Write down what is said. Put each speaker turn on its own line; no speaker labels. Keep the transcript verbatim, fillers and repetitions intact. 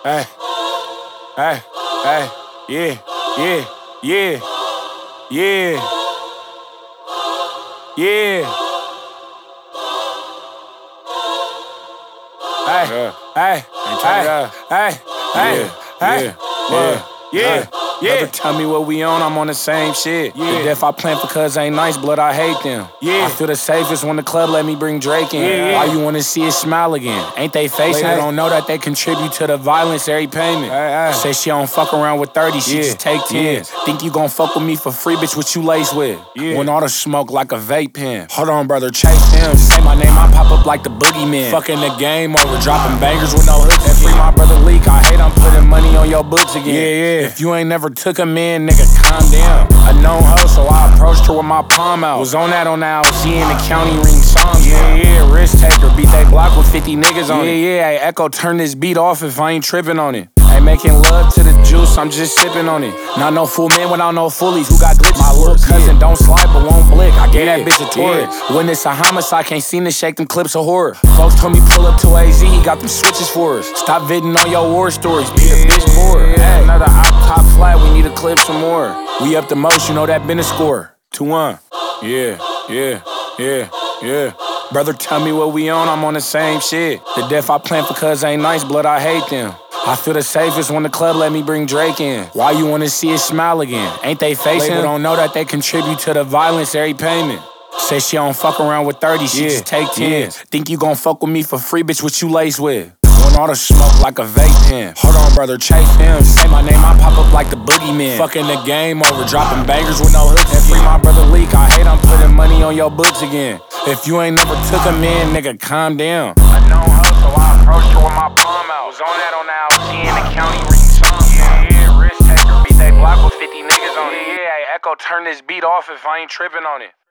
Hey, hey, hey, yeah, yeah, yeah, yeah, yeah. Hey, yeah. hey, hey, hey, hey, hey, yeah, yeah, yeah. Never tell me what we on, I'm on the same shit. Yeah. The death I plan for cuz ain't nice, blood, I hate them. Yeah. I feel the safest when the club let me bring Drake in. Yeah. Why you wanna see it smile again? Ain't they facing? They don't know that they contribute to the violence every payment. Hey, hey. Say she don't fuck around with thirty, she yeah. just take tens. Yeah. Think you gon' fuck with me for free, bitch, what you lace with? Yeah. When all the smoke like a vape pen. Hold on, brother, chase them. Say my name, I pop up like the boogeyman. Fucking the game over, dropping bangers with no hooks. And free my brother Leak, I hate I'm putting money on your books again. Yeah, yeah. If you ain't never took a man, nigga, calm down. A known hoe, so I approached her with my palm out. Was on that on the L C in the county ring songs. Yeah, yeah, risk taker, beat they block with fifty niggas on yeah, it. Yeah, yeah, hey, Echo, turn this beat off if I ain't tripping on it. Ain't making love to the juice, I'm just sipping on it. Not no full man without no fullies, who got glitches? My little cousin yeah. don't slide but won't blick. I gave yeah. that bitch a tour. Yeah. When it's a homicide, can't seem to shake them clips of horror. Folks told me pull up to A Z, he got them switches for us. Stop viding on your war stories, be a bitch bored. Yeah. Hey, another op top flat, we need to clip some more. We up the most, you know that been a score. two one. Yeah, yeah, yeah, yeah. Brother, tell me what we on, I'm on the same shit. The death I plan for cuz ain't nice, blood, I hate them. I feel the safest when the club let me bring Drake in. Why you wanna see it smile again? Ain't they facing? They don't know that they contribute to the violence every payment. Say she don't fuck around with thirty, she yeah. just take tens. Yeah. Think you gon' fuck with me for free, bitch, what you lace with? When all the smoke like a vape pen. Hold on, brother, chase him. Say my name, I pop up like the boogeyman. Fucking the game over, dropping bangers with no hooks. And free my brother Leak, I hate I'm putting money on your books again. If you ain't never took a man, nigga, calm down. A known hoe, so I approached her with my palm out. Was on that on the L C in the county ring songs. Yeah, yeah, risk taker, beat they block with fifty niggas on it. Yeah, yeah, hey, Echo, turn this beat off if I ain't tripping on it.